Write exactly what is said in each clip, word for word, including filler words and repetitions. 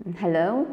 Hello,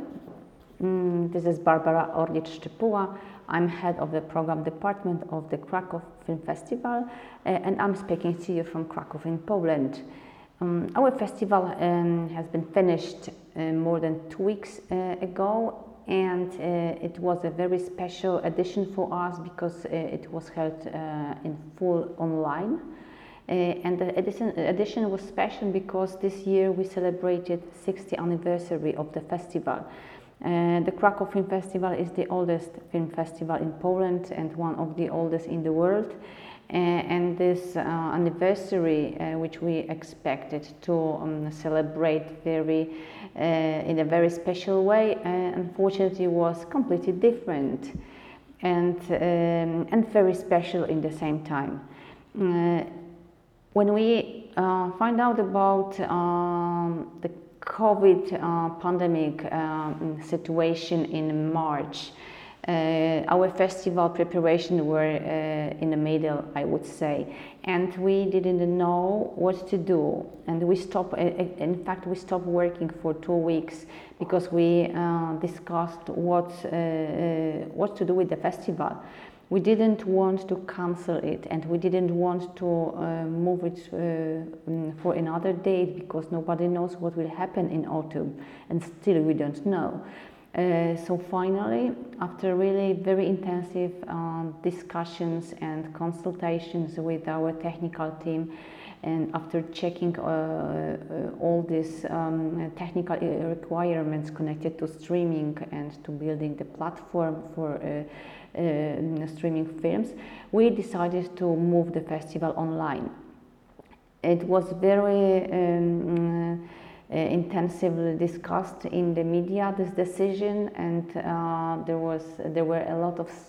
mm, this is Barbara Orlicz-Szczypuła. I'm head of the program department of the Kraków Film Festival, uh, and I'm speaking to you from Kraków in Poland. Um, our festival um, has been finished uh, more than two weeks uh, ago, and uh, it was a very special edition for us because uh, it was held uh, in full online. Uh, and the edition, edition was special because this year we celebrated sixtieth anniversary of the festival. Uh, the Kraków Film Festival is the oldest film festival in Poland and one of the oldest in the world. Uh, and this uh, anniversary, uh, which we expected to um, celebrate very uh, in a very special way, uh, unfortunately was completely different and um, and very special in the same time. Uh, When we uh, find out about um, the COVID uh, pandemic um, situation in March, uh, our festival preparation were uh, in the middle, I would say, and we didn't know what to do. And we stopped. Uh, in fact, we stopped working for two weeks because we uh, discussed what uh, uh, what to do with the festival. We didn't want to cancel it, and we didn't want to uh, move it uh, for another date because nobody knows what will happen in autumn, and still we don't know. Uh, so finally, after really very intensive um, discussions and consultations with our technical team, and after checking uh, uh, all these um, technical requirements connected to streaming and to building the platform for uh, uh, streaming films, we decided to move the festival online. It was very um, uh, intensively discussed in the media, this decision, and uh, there was there were a lot of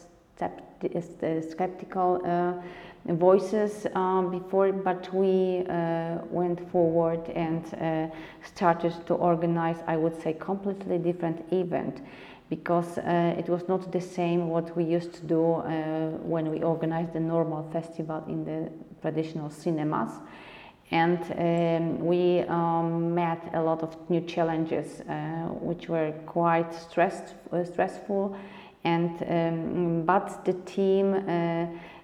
skepti- skeptical uh, voices um, before, but we uh, went forward and uh, started to organize, I would say, completely different event, because uh, it was not the same what we used to do uh, when we organized the normal festival in the traditional cinemas. And um, we um, met a lot of new challenges, uh, which were quite stressed, uh, stressful, and um, but the team uh,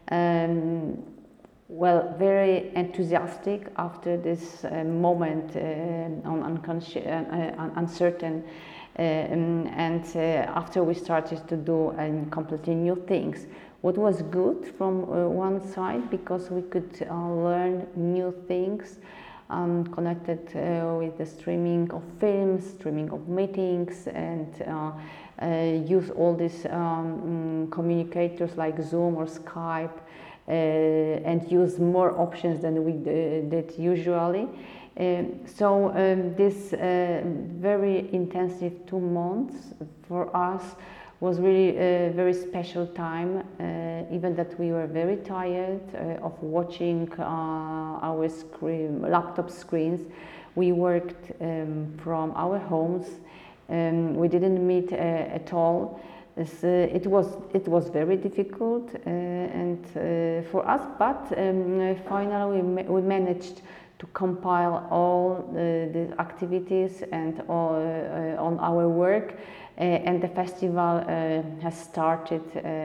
um, well, very enthusiastic after this uh, moment uh, on unconscious, uh, uncertain, uh, and uh, after we started to do uh, completely new things. What was good from uh, one side, because we could uh, learn new things um, connected uh, with the streaming of films, streaming of meetings, and uh, uh, use all these um, communicators like Zoom or Skype, uh, and use more options than we did usually. Uh, so um, this uh, very intensive two months for us was really a very special time, uh, even that we were very tired uh, of watching uh, our screen, laptop screens. We worked um, from our homes. Um, we didn't meet uh, at all. So it was it was very difficult uh, and uh, for us, but um, finally we, ma we managed to compile all the, the activities and all, uh, on our work, uh, and the festival uh, has started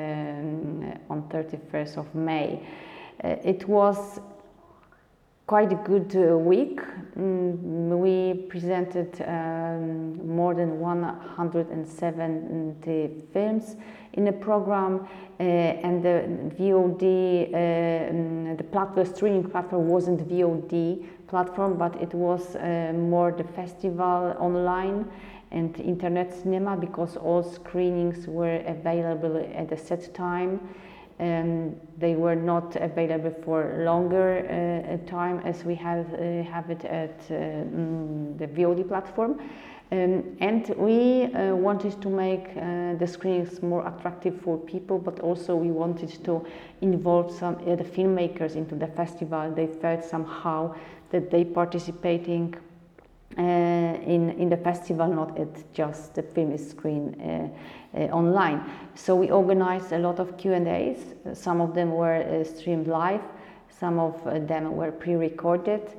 um, on thirty-first of May. Uh, it was quite a good uh, week. Mm, we presented um, more than one hundred seventy films in the program, uh, and the V O D, uh, um, the platform, streaming platform wasn't V O D platform, but it was uh, more the festival online and internet cinema, because all screenings were available at a set time. Um, they were not available for longer uh, time as we have uh, have it at uh, mm, the V O D platform. Um, and we uh, wanted to make uh, the screenings more attractive for people, but also we wanted to involve some uh, the filmmakers into the festival. They felt somehow that they participating uh, in in the festival, not at just the film screen uh, uh, online. So we organized a lot of Q and A's. Some of them were uh, streamed live, some of them were pre-recorded,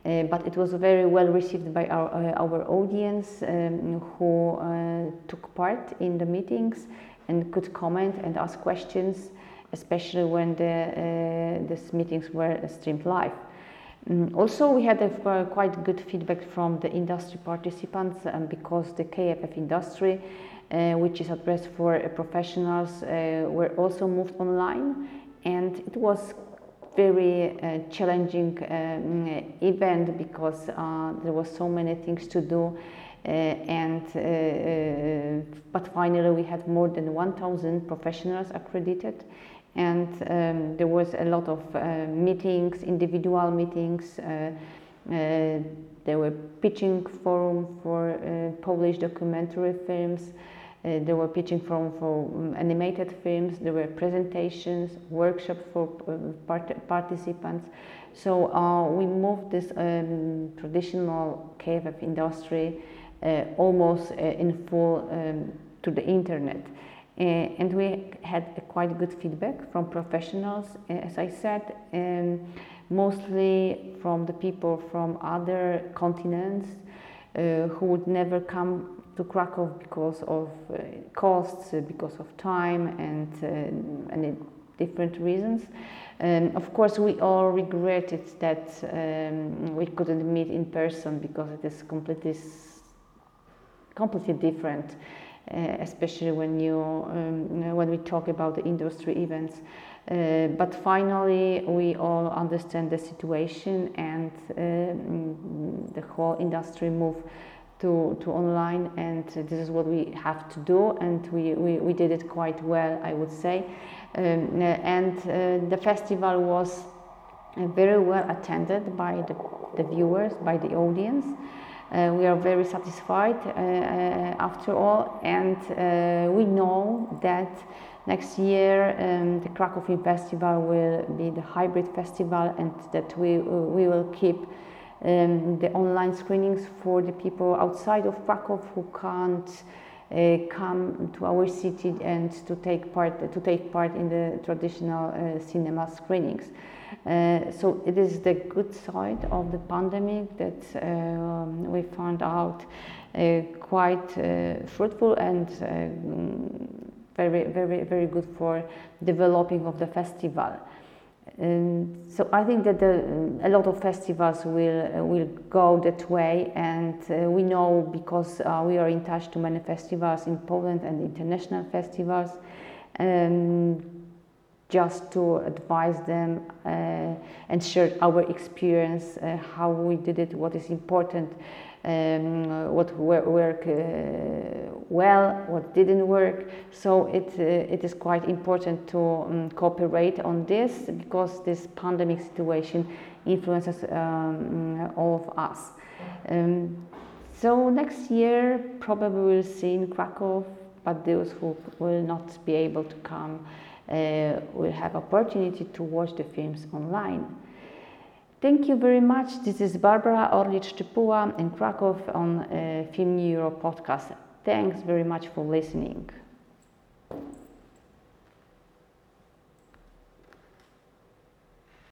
Uh, but it was very well received by our, uh, our audience um, who uh, took part in the meetings and could comment and ask questions, especially when the, uh, these meetings were streamed live. Um, also, we had a, uh, quite good feedback from the industry participants um, because the K F F industry, uh, which is addressed for uh, professionals, uh, were also moved online, and it was very uh, challenging um, event because uh, there was so many things to do, uh, and uh, uh, but finally we had more than one thousand professionals accredited, and um, there was a lot of uh, meetings, individual meetings. Uh, uh, there were pitching forum for uh, Polish documentary films. Uh, there were pitching from for um, animated films, there were presentations, workshops for uh, part participants. So uh, we moved this um, traditional K F F industry uh, almost uh, in full um, to the internet. Uh, and we had a quite good feedback from professionals, uh, as I said, um, mostly from the people from other continents uh, who would never come to Krakow because of uh, costs, uh, because of time, and uh, and different reasons. Um, of course, we all regretted that um, we couldn't meet in person because it is completely completely different, uh, especially when you um, when we talk about the industry events. Uh, but finally, we all understand the situation, and uh, the whole industry moved To, to online, and this is what we have to do, and we, we, we did it quite well, I would say. Um, and uh, the festival was uh, very well attended by the, the viewers, by the audience. Uh, we are very satisfied uh, uh, after all, and uh, we know that next year um, the Krakow Film Festival will be the hybrid festival, and that we, uh, we will keep Um, the online screenings for the people outside of Krakow who can't uh, come to our city and to take part to take part in the traditional uh, cinema screenings. Uh, so it is the good side of the pandemic that uh, we found out uh, quite uh, fruitful and uh, very very very good for developing of the festival. Um, so I think that the, a lot of festivals will uh, will go that way, and uh, we know because uh, we are in touch to many festivals in Poland and international festivals, um, just to advise them uh, and share our experience, uh, how we did it, what is important, um, what worked uh, well, what didn't work. So it uh, it is quite important to um, cooperate on this, because this pandemic situation influences um, all of us. Um, so next year probably we'll see in Krakow, but those who will not be able to come uh, will have opportunity to watch the films online. Thank you very much. This is Barbara Orlicz-Czypuła in Krakow on uh, Film New Europe podcast. Thanks very much for listening.